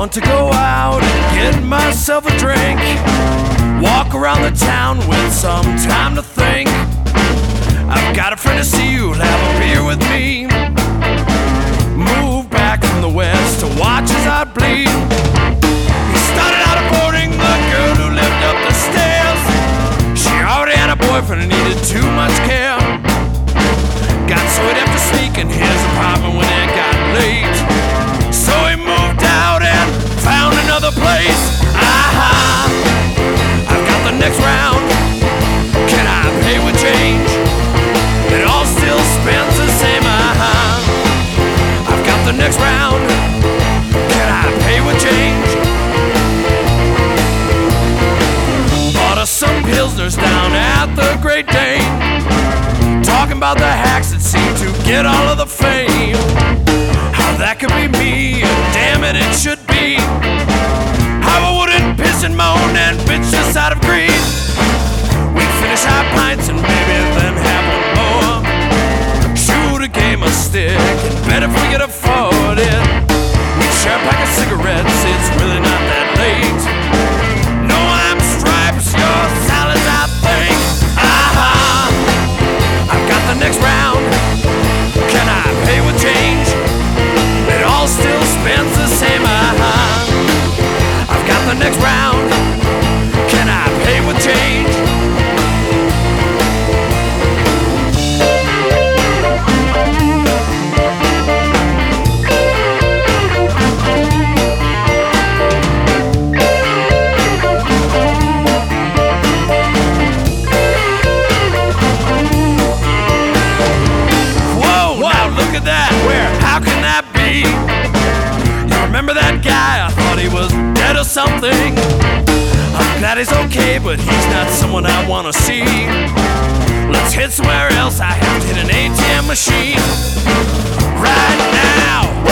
want to go out and get myself a drink, walk around the town with some time to think. I've got a friend to see who'll have a beer with me. Moved back from the west to watch as I bleed. He started out boarding the girl who lived up the stairs. She already had a boyfriend and needed too much care. Got so he'd have to sneak in his apartment when it got late. So he moved out and found another place. I've got the next round. Can I pay with change? It all still spends the same. I've got the next round. Can I pay with change? Bought us some pilsners down at the Great Dane, talking about the hacks that seem to get all of the fame. How that could be me, and damn it, it should be. How I wouldn't piss and moan and bitch this out of greed. We'd finish our pints and maybe then have one more. Shoot a game of stick and bet if we could afford it. We'd share a pack of cigarettes, it's really not that late. No, I'm stripes, your salads, I think. I've got the next round. Can I pay with change? It all still spends the same. I've got the next round. Can I pay with change? Remember that guy? I thought he was dead or something. I'm glad he's okay, but he's not someone I wanna see. Let's head somewhere else. I have to hit an ATM machine right now.